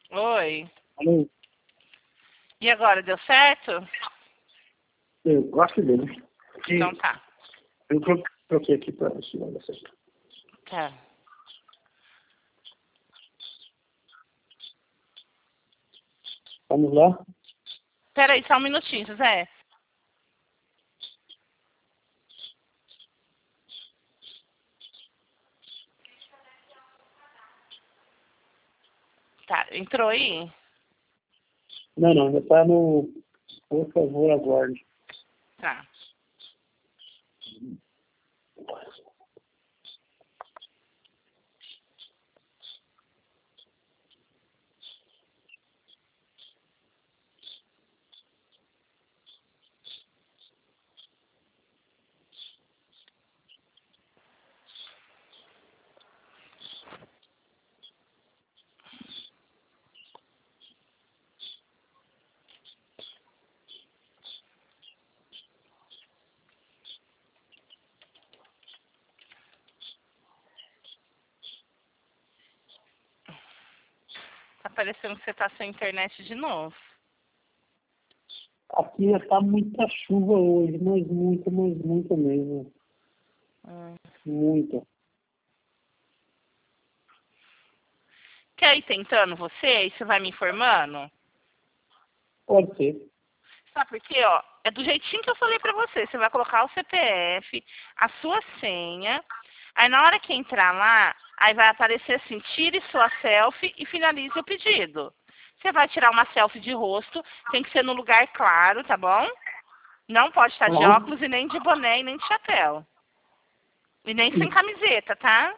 Oi. Alô? E agora, deu certo? Eu acho que deu, né? Então tá. Eu troquei aqui para ver se vai dar certo. Tá. Vamos lá? Peraí, só um minutinho, José. Tá, entrou aí? Não, já tá no... Por favor, aguarde. Tá. Tá parecendo que você tá sem internet de novo. Aqui tá muita chuva hoje, mas muita mesmo. Muita. Quer ir tentando você? E você vai me informando? Pode ser. Sabe por quê, ó? É do jeitinho que eu falei pra você. Você vai colocar o CPF, a sua senha. Aí na hora que entrar lá, aí vai aparecer assim, tire sua selfie e finalize o pedido. Você vai tirar uma selfie de rosto, tem que ser no lugar claro, tá bom? Não pode estar de Aham. óculos e nem de boné e nem de chapéu. E nem sem camiseta, tá?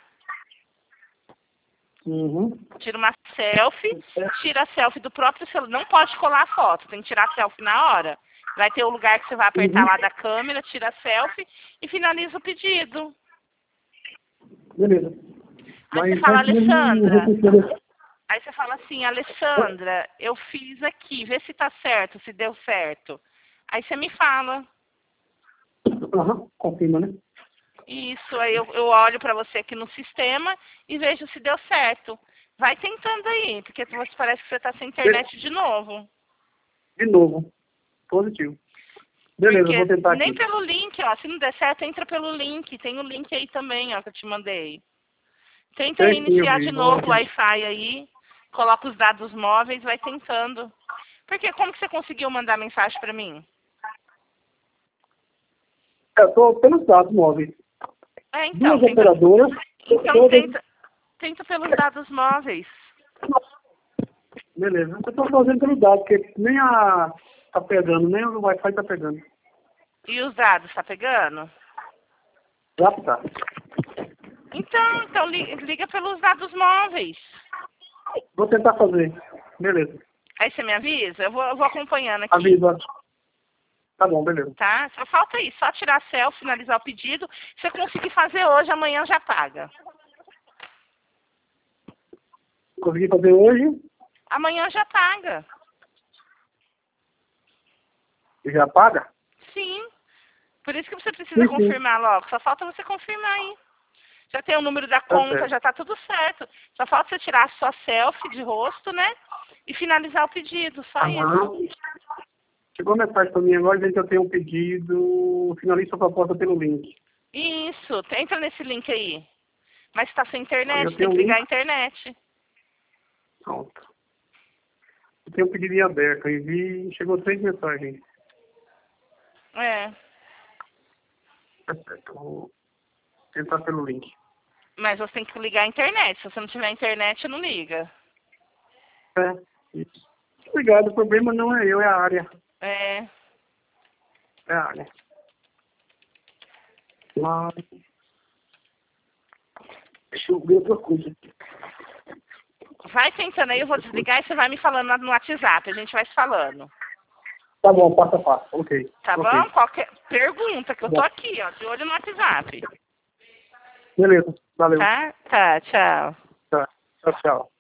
Uhum. Tira uma selfie, tira a selfie do próprio celular. Não pode colar a foto, tem que tirar a selfie na hora. Vai ter o lugar que você vai apertar Uhum. lá da câmera, tira a selfie e finaliza o pedido. Beleza. Aí você Mas fala, antes de me Alessandra. repetir... Aí você fala assim, Alessandra, eu fiz aqui, vê se tá certo, se deu certo. Aí você me fala. Aham, confirma, né? Isso, aí eu olho pra você aqui no sistema e vejo se deu certo. Vai tentando aí, porque você parece que você tá sem internet de novo. De novo. Positivo. Beleza, Porque vou tentar nem aqui. pelo link, ó, se não der certo, entra pelo link. Tem o link aí também, ó, que eu te mandei. Tenta Tem sim, eu reiniciar vi. de novo o Wi-Fi aí, coloca os dados móveis, vai tentando. Porque como que você conseguiu mandar mensagem pra mim? Eu tô pelos dados móveis. É, Duas então, operadoras, então todas... tenta pelos dados móveis. Beleza. Eu tô fazendo pelo dado, porque nem a... tá pegando, nem o Wi-Fi tá pegando. E os dados, tá pegando? Já tá. Então liga pelos dados móveis. Vou tentar fazer. Beleza. Aí você me avisa? Eu vou acompanhando aqui. Avisa. Tá bom, beleza. Tá? Só falta isso, só tirar a selfie, finalizar o pedido. Se você conseguir fazer hoje, amanhã já paga. Consegui fazer hoje Amanhã já paga. e já paga? Sim. Por isso que você precisa Sim. confirmar logo. Só falta você confirmar aí. Já tem o número da Tá conta, certo. já tá tudo certo. Só falta você tirar a sua selfie de rosto, né? E finalizar o pedido. Só isso. Aham. Chegou a mensagem pra mim agora dizendo que eu tenho um pedido. Finaliza a proposta pelo link. Isso. Entra nesse link aí. Mas tá sem internet, Eu tem tenho que um ligar link. a internet. Pronto. Eu tenho um pedido em aberto. Eu enviei. Chegou 3 mensagens. É. Tá certo. Eu vou tentar pelo link. Mas você tem que ligar a internet. Se você não tiver internet, não liga. É. Isso. Obrigado. O problema não é eu, é a área. É. É a área. Lá. Deixa eu ver outra coisa. Vai tentando aí, eu vou desligar e você vai me falando no WhatsApp. A gente vai se falando. Tá bom, passo a passo. Ok. Tá Ok. bom? Qualquer pergunta, que eu tô Bom. aqui, ó, de olho no WhatsApp. Beleza. Valeu. Tá? Tá, tchau. Tá. Tchau, tchau.